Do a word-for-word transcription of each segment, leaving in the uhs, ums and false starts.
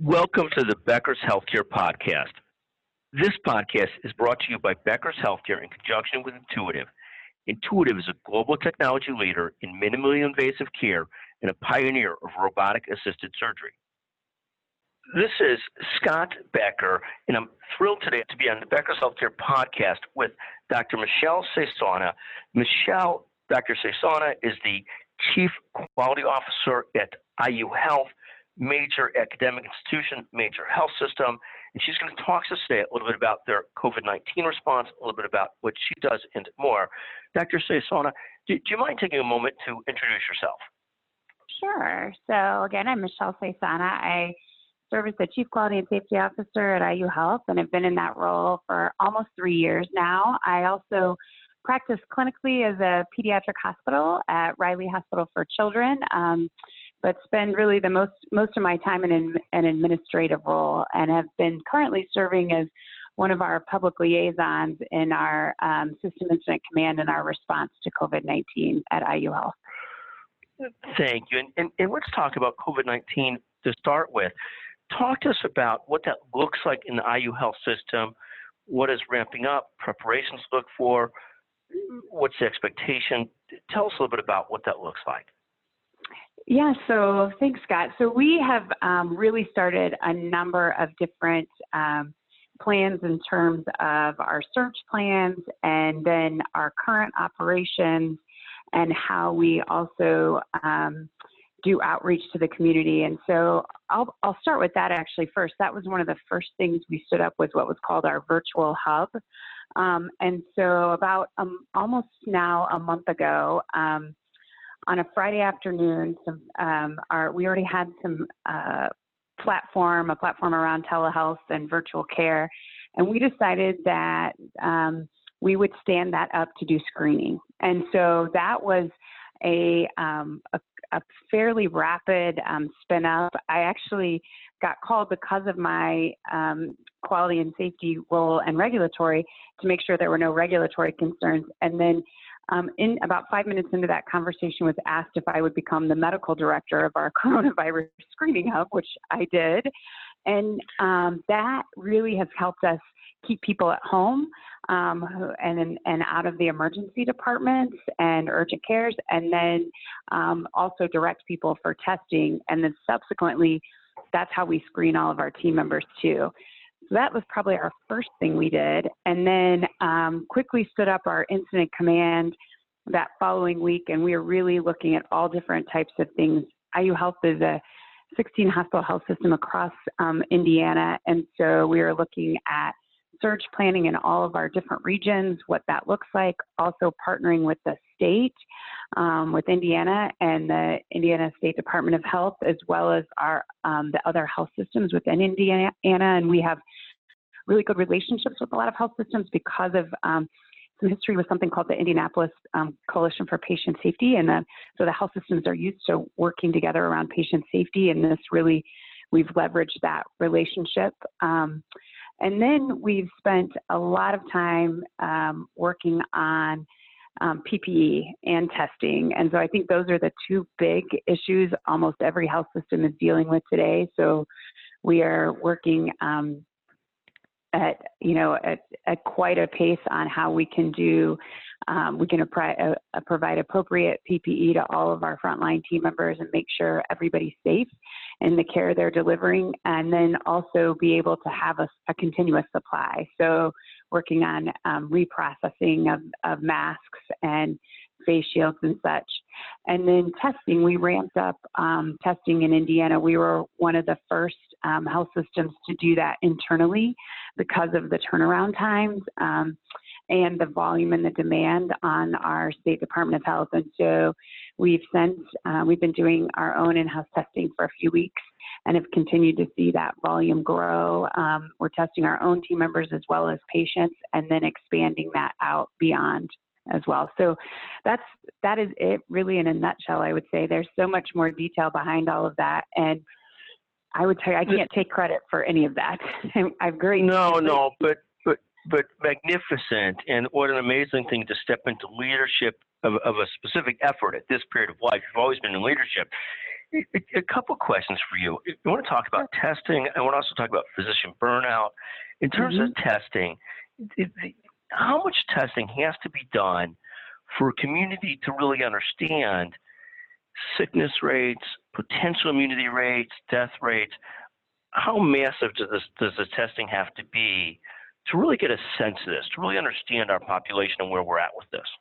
Welcome to the Becker's Healthcare Podcast. This podcast is brought to you by Becker's Healthcare in conjunction with Intuitive. Intuitive is a global technology leader in minimally invasive care and a pioneer of robotic-assisted surgery. This is Scott Becker, and I'm thrilled today to be on the Becker's Healthcare Podcast with Doctor Michelle Cesana. Michelle, Doctor Cesana is the Chief Quality Officer at I U Health, major academic institution, major health system, and she's going to talk to us today a little bit about their COVID nineteen response, a little bit about what she does, and more. Doctor Cesana, do, do you mind taking a moment to introduce yourself? Sure. So again, I'm Michelle Cesana. I serve as the Chief Quality and Safety Officer at I U Health, and I've been in that role for almost three years now. I also practice clinically as a pediatric hospital at Riley Hospital for Children, um, but spend really the most most of my time in an, an administrative role, and have been currently serving as one of our public liaisons in our um, System Incident Command and our response to COVID nineteen at I U Health. Thank you. And, and, and let's talk about COVID nineteen to start with. Talk to us about what that looks like in the I U Health system, what is ramping up, preparations to look for, what's the expectation? Tell us a little bit about what that looks like. Yeah, so thanks, Scott. So we have um, really started a number of different um, plans in terms of our search plans and then our current operations and how we also um, do outreach to the community. And so I'll, I'll start with that actually first. That was one of the first things we stood up, was what was called our virtual hub. Um, and so about um, almost now a month ago, um, on a Friday afternoon, some, um, our, we already had some uh, platform, a platform around telehealth and virtual care, and we decided that um, we would stand that up to do screening. And so that was a, um, a, a fairly rapid um, spin up. I actually got called because of my um, quality and safety role and regulatory to make sure there were no regulatory concerns. And then Um, in about five minutes into that conversation, was asked if I would become the medical director of our coronavirus screening hub, which I did. And um, that really has helped us keep people at home um, and, and out of the emergency departments and urgent cares, and then um, also direct people for testing. And then subsequently, that's how we screen all of our team members too. So that was probably our first thing we did. And then um, quickly stood up our incident command that following week. And we are really looking at all different types of things. I U Health is a sixteen hospital health system across um, Indiana. And so we are looking at surge planning in all of our different regions, what that looks like, also partnering with the state, um, with Indiana and the Indiana State Department of Health, as well as our um, the other health systems within Indiana. And we have really good relationships with a lot of health systems because of um, some history with something called the Indianapolis um, Coalition for Patient Safety. And the, so the health systems are used to working together around patient safety. And this really, we've leveraged that relationship. Um, And then we've spent a lot of time um, working on um, P P E and testing. And so I think those are the two big issues almost every health system is dealing with today. So we are working um, at, you know, at, at quite a pace on how we can do, um, we can uh, provide appropriate P P E to all of our frontline team members and make sure everybody's safe in the care they're delivering, and then also be able to have a, a continuous supply. So working on um, reprocessing of, of masks and face shields and such. And then testing, we ramped up um, testing in Indiana. We were one of the first um, health systems to do that internally because of the turnaround times um, and the volume and the demand on our State Department of Health. And so we've since, uh, we've been doing our own in-house testing for a few weeks and have continued to see that volume grow. Um, we're testing our own team members as well as patients, and then expanding that out beyond as well. So that's, that is it really in a nutshell, I would say. There's so much more detail behind all of that. And I would tell you, I can't take credit for any of that. I've great. No, no, but, but, but magnificent. And what an amazing thing to step into leadership of, of a specific effort at this period of life. You've always been in leadership. A, a couple questions for you. I want to talk about testing. I want to also talk about physician burnout. In terms Mm-hmm. of testing, it, it, how much testing has to be done for a community to really understand sickness rates, potential immunity rates, death rates? How massive does this does the testing have to be to really get a sense of this, to really understand our population and where we're at with this?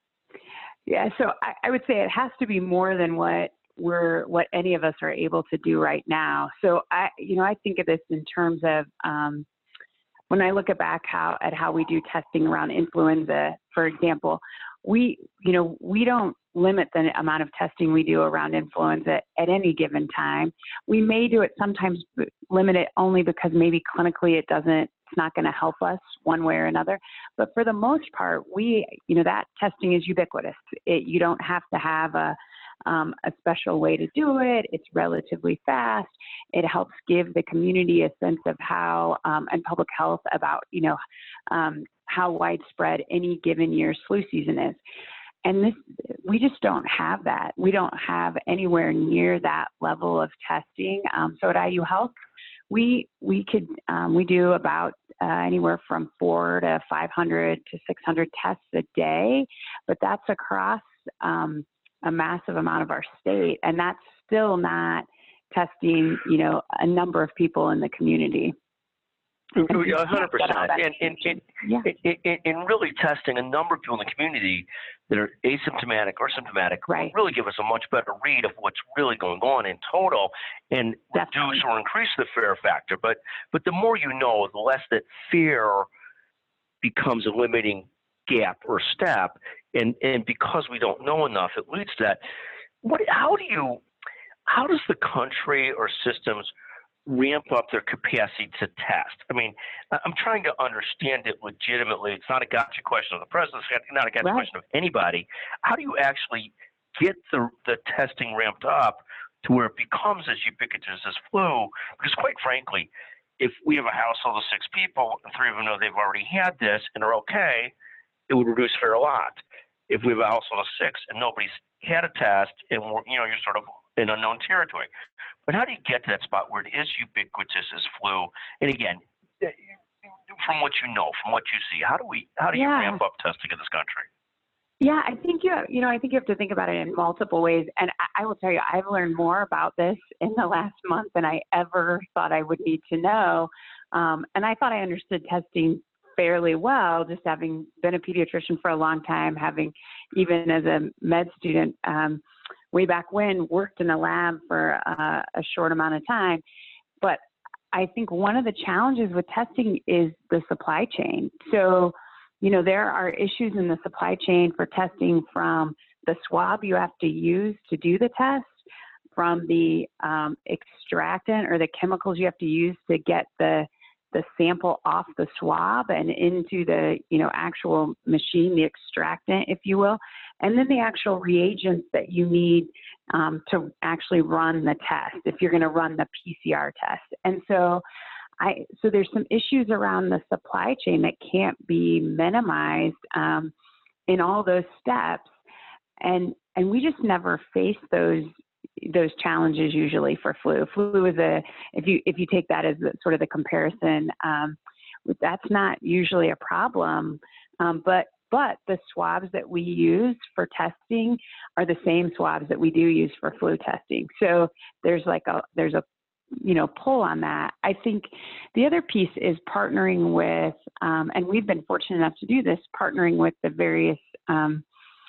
Yeah, so I, I would say it has to be more than what we're what any of us are able to do right now. So I, you know, I think of this in terms of um, when I look at back how at how we do testing around influenza, for example, we, you know, we don't limit the amount of testing we do around influenza at any given time. We may do it sometimes, limit it only because maybe clinically it doesn't. It's not going to help us one way or another. But for the most part, we, you know, that testing is ubiquitous. It, you don't have to have a, um, a special way to do it. It's relatively fast. It helps give the community a sense of how, um, and public health about, you know, um, how widespread any given year's flu season is. And this, we just don't have that. We don't have anywhere near that level of testing. Um, so at I U Health, we we could um, we do about uh, anywhere from four to five hundred to six hundred tests a day, but that's across um, a massive amount of our state, and that's still not testing, you know, a number of people in the community. one hundred percent. And, and, and, yeah. and, and really testing a number of people in the community that are asymptomatic or symptomatic right. will really give us a much better read of what's really going on in total and Definitely. reduce or increase the fear factor. But but the more you know, the less that fear becomes a limiting gap or step. And, and because we don't know enough, it leads to that. What, how do you, how does the country or systems ramp up their capacity to test? I mean, I'm trying to understand it legitimately. It's not a gotcha question of the president. It's not a gotcha right. question of anybody. How do you actually get the the testing ramped up to where it becomes as ubiquitous as flu? Because quite frankly, if we have a household of six people and three of them know they've already had this and are okay, it would reduce fear a lot. If we have a household of six and nobody's had a test and we're, you know, you're sort of in unknown territory. But how do you get to that spot where it is ubiquitous as flu? And again, from what you know, from what you see, how do we, how do you yeah. ramp up testing in this country? Yeah, I think you, you know, I think you have to think about it in multiple ways. And I, I will tell you, I've learned more about this in the last month than I ever thought I would need to know. Um, and I thought I understood testing fairly well, just having been a pediatrician for a long time, having even as a med student, um, way back when, worked in a lab for uh, a short amount of time. But I think one of the challenges with testing is the supply chain. So, you know, there are issues in the supply chain for testing, from the swab you have to use to do the test, from the um, extractant or the chemicals you have to use to get the the sample off the swab and into the, you know, actual machine, the extractant, if you will, and then the actual reagents that you need um, to actually run the test, if you're going to run the P C R test. And so I, so there's some issues around the supply chain that can't be minimized um, in all those steps. And, and we just never face those those challenges usually for flu. Flu is a, if you if you take that as the, sort of the comparison, um, that's not usually a problem. Um, but but the swabs that we use for testing are the same swabs that we do use for flu testing. So there's like a there's a you know pull on that. I think the other piece is partnering with, um, and we've been fortunate enough to do this, partnering with the various um,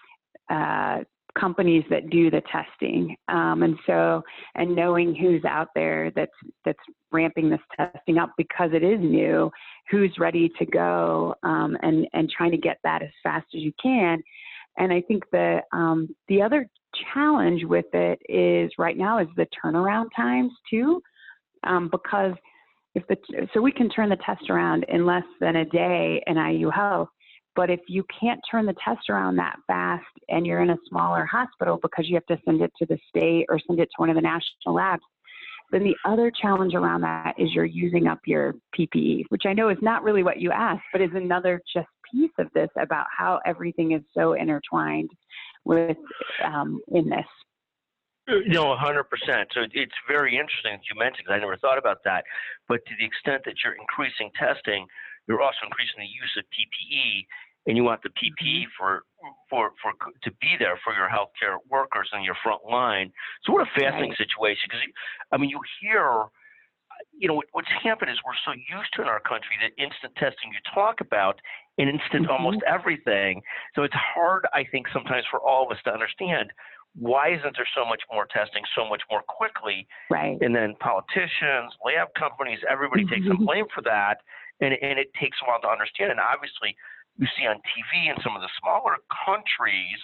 uh, companies that do the testing. Um, and so, and knowing who's out there that's, that's ramping this testing up because it is new, who's ready to go, um, and, and trying to get that as fast as you can. And I think the, um, the other challenge with it is right now is the turnaround times too, um, because if the, so we can turn the test around in less than a day in I U Health. But if you can't turn the test around that fast and you're in a smaller hospital because you have to send it to the state or send it to one of the national labs, then the other challenge around that is you're using up your P P E, which I know is not really what you asked, but is another just piece of this about how everything is so intertwined with um, in this. No, one hundred percent. So it's very interesting that you mentioned, 'cause I never thought about that. But to the extent that you're increasing testing, you're also increasing the use of P P E, and you want the P P E for for for to be there for your healthcare workers on your front line. So what a fascinating Right. situation, because I mean, you hear, you know, what- what's happened is we're so used to in our country that instant testing you talk about and instant hmm almost everything. So it's hard, I think, sometimes for all of us to understand why isn't there so much more testing so much more quickly? Right. And then politicians, lab companies, everybody takes some Mhm. blame for that, and and it takes a while to understand. And obviously, you see on T V in some of the smaller countries,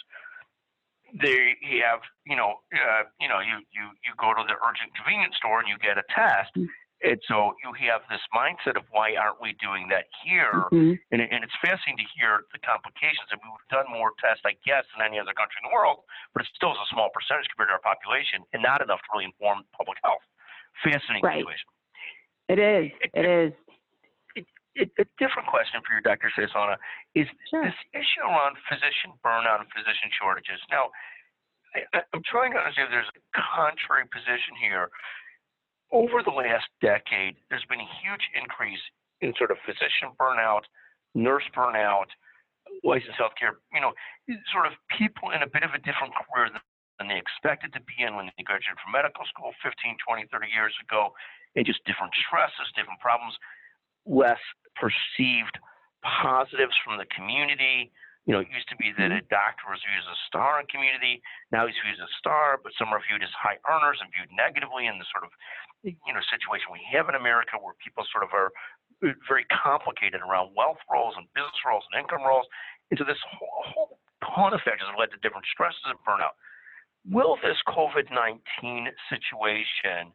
they have, you know, uh, you know, you, you, you go to the urgent convenience store and you get a test. And so you have this mindset of why aren't we doing that here? hmm And, it- and it's fascinating to hear the complications. And we've done more tests, I guess, than any other country in the world, but it still is a small percentage compared to our population and not enough to really inform public health. Fascinating Right. situation. It is. It is. It, it, a different question for you, Doctor Sasona, is Sure. this issue around physician burnout and physician shortages. Now, I, I- I'm trying to understand if there's a contrary position here. Over the last decade, there's been a huge increase in sort of physician burnout, nurse burnout, licensed healthcare, you know, sort of people in a bit of a different career than, than they expected to be in when they graduated from medical school fifteen, twenty, thirty years ago, and just different stresses, different problems, less perceived positives from the community. You know, it used to be that a doctor was viewed as a star in community. Now he's viewed as a star, but some are viewed as high earners and viewed negatively in the sort of, you know, situation we have in America where people sort of are very complicated around wealth roles and business roles and income roles. And so this whole, whole ton of factors have led to different stresses and burnout. Will this COVID nineteen situation,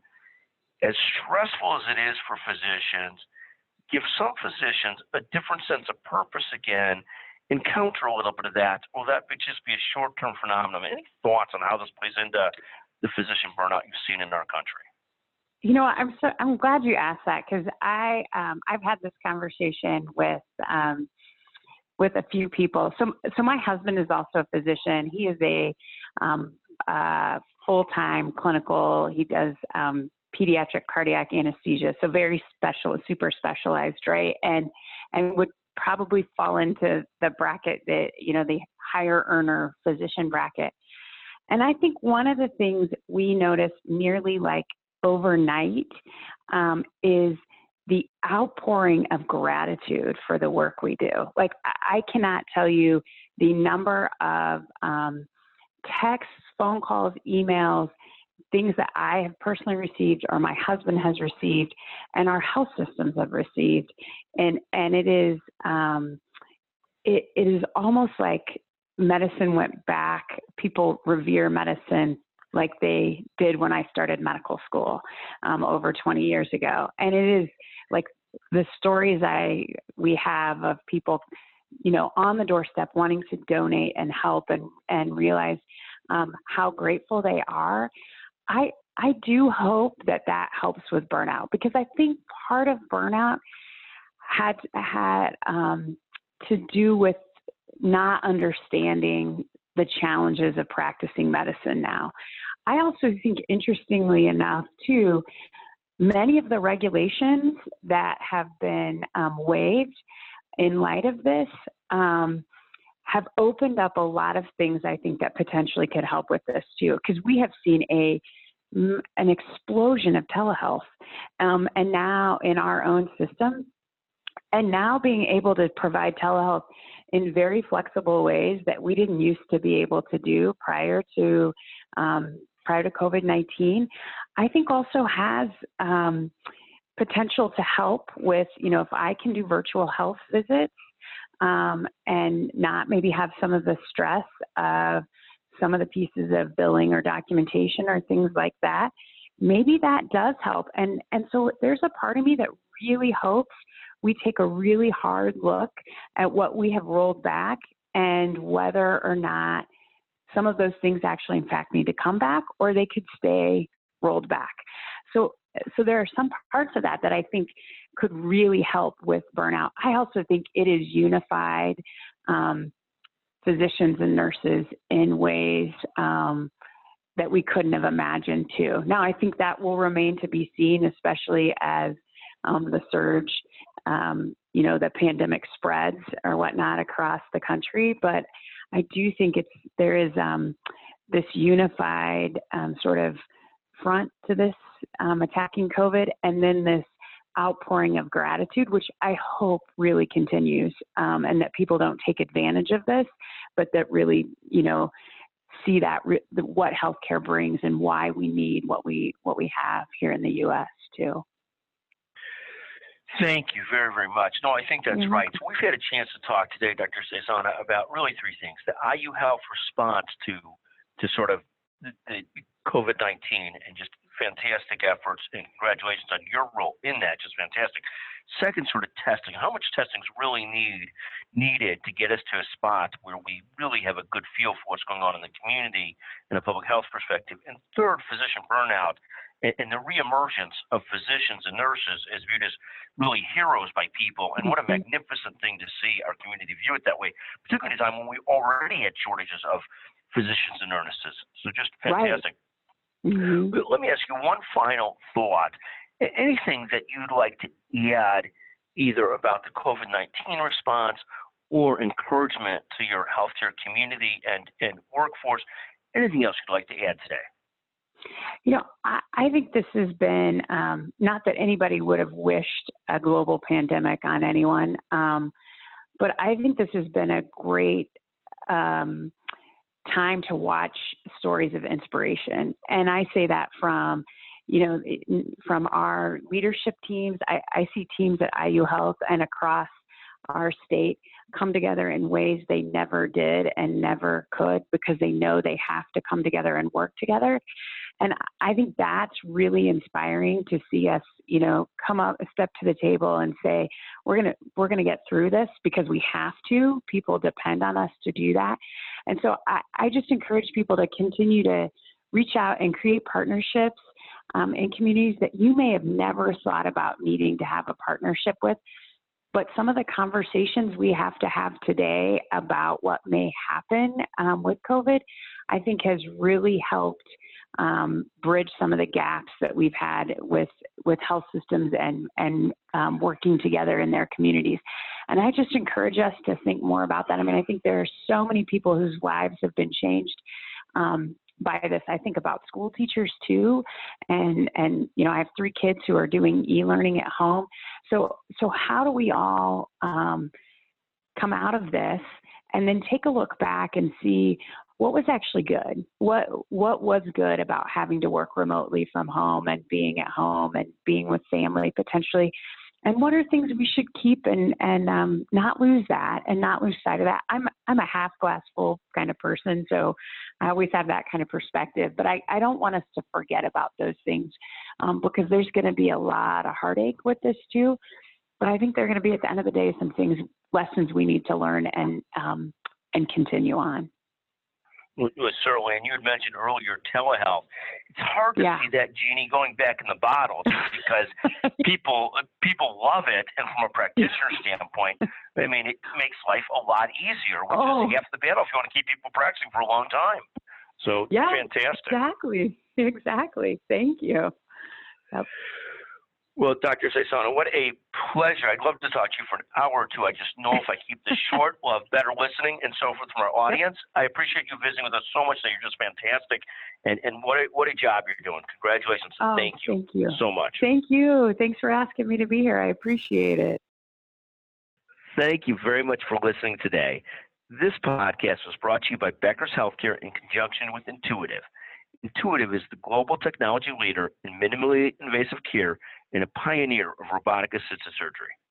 as stressful as it is for physicians, give some physicians a different sense of purpose again and counter a little bit of that? Or will that be just be a short-term phenomenon? Any thoughts on how this plays into the physician burnout you've seen in our country? You know, I'm so I'm glad you asked that because I um, I've had this conversation with um, with a few people. So so my husband is also a physician. He is a um, uh, full-time clinical. He does um, pediatric cardiac anesthesia, so very special, super specialized, right? And and would probably fall into the bracket that, you know, the higher earner physician bracket. And I think one of the things we noticed nearly like overnight um, is the outpouring of gratitude for the work we do. Like, I cannot tell you the number of um, texts, phone calls, emails, things that I have personally received or my husband has received and our health systems have received. And, and it is, um, it, it is almost like medicine went back. People revere medicine like they did when I started medical school um, over twenty years ago. And it is like the stories I, we have of people, you know, on the doorstep wanting to donate and help and, and realize um, how grateful they are. I I do hope that that helps with burnout, because I think part of burnout had had um, to do with not understanding the challenges of practicing medicine now. I also think, interestingly enough, too, many of the regulations that have been um, waived in light of this um, have opened up a lot of things I think that potentially could help with this too, because we have seen a an explosion of telehealth, um, and now in our own system, and now being able to provide telehealth in very flexible ways that we didn't used to be able to do prior to um, prior to COVID nineteen, I think also has um, potential to help with, you know, if I can do virtual health visits um, and not maybe have some of the stress of some of the pieces of billing or documentation or things like that, maybe that does help. And, and so there's a part of me that really hopes we take a really hard look at what we have rolled back and whether or not some of those things actually in fact need to come back or they could stay rolled back. So, so there are some parts of that that I think could really help with burnout. I also think it is unified um, physicians and nurses in ways um, that we couldn't have imagined too. Now, I think that will remain to be seen, especially as um, the surge, um, you know, the pandemic spreads or whatnot across the country. But I do think it's there is um, this unified um, sort of front to this um, attacking COVID, and then this outpouring of gratitude, which I hope really continues, um, and that people don't take advantage of this, but that really, you know, see that re- the, what healthcare brings and why we need what we what we have here in the U S too. Thank you very, very much. No, I think that's Mm-hmm. right. So we've had a chance to talk today, Doctor Cesana, about really three things: the I U Health response to to sort of the, the COVID nineteen, and just fantastic efforts, and congratulations on your role in that. Just fantastic. Second, sort of testing. How much testing is really need needed to get us to a spot where we really have a good feel for what's going on in the community in a public health perspective. And third, physician burnout and, and the reemergence of physicians and nurses is viewed as really heroes by people. And what a magnificent thing to see our community view it that way, particularly at a time when we already had shortages of physicians and nurses. So just fantastic. Right. Mm-hmm. Let me ask you one final thought. Anything that you'd like to add either about the COVID nineteen response or encouragement to your healthcare community and, and workforce? Anything else you'd like to add today? You know, I, I think this has been, um, not that anybody would have wished a global pandemic on anyone, um, but I think this has been a great um, time to watch stories of inspiration. And I say that from, you know, from our leadership teams. I, I see teams at I U Health and across our state come together in ways they never did and never could, because they know they have to come together and work together. And I think that's really inspiring to see us, you know, come up, step to the table and say, we're going to, we're going to get through this because we have to. People depend on us to do that. And so I, I just encourage people to continue to reach out and create partnerships um, in communities that you may have never thought about needing to have a partnership with. But some of the conversations we have to have today about what may happen um, with COVID, I think has really helped um, bridge some of the gaps that we've had with with health systems and, and um, working together in their communities. And I just encourage us to think more about that. I mean, I think there are so many people whose lives have been changed um, by this. I think about school teachers too. And, and, you know, I have three kids who are doing e-learning at home. So, so how do we all um, come out of this and then take a look back and see what was actually good? What, what was good about having to work remotely from home and being at home and being with family potentially? And what are things we should keep and, and um, not lose that and not lose sight of that? I'm, I'm a half glass full kind of person, so I always have that kind of perspective. But I, I don't want us to forget about those things um, because there's going to be a lot of heartache with this too. But I think they're going to be, at the end of the day, some things, lessons we need to learn and um, and continue on. Well, certainly, and you had mentioned earlier telehealth. It's hard to Yeah. see that genie going back in the bottle because people people love it, and from a practitioner standpoint, I mean, it makes life a lot easier, which Oh. is half the battle if you want to keep people practicing for a long time. So Yeah, fantastic. exactly. Exactly. Thank you. Yep. Well, Doctor Cesana, what a pleasure. I'd love to talk to you for an hour or two. I just know if I keep this short, we'll have better listening and so forth from our audience. I appreciate you visiting with us so much. That you're just fantastic. And and what a, what a job you're doing. Congratulations. Oh, thank you, thank you so much. Thank you. Thanks for asking me to be here. I appreciate it. Thank you very much for listening today. This podcast was brought to you by Becker's Healthcare in conjunction with Intuitive. Intuitive is the global technology leader in minimally invasive care and a pioneer of robotic-assisted surgery.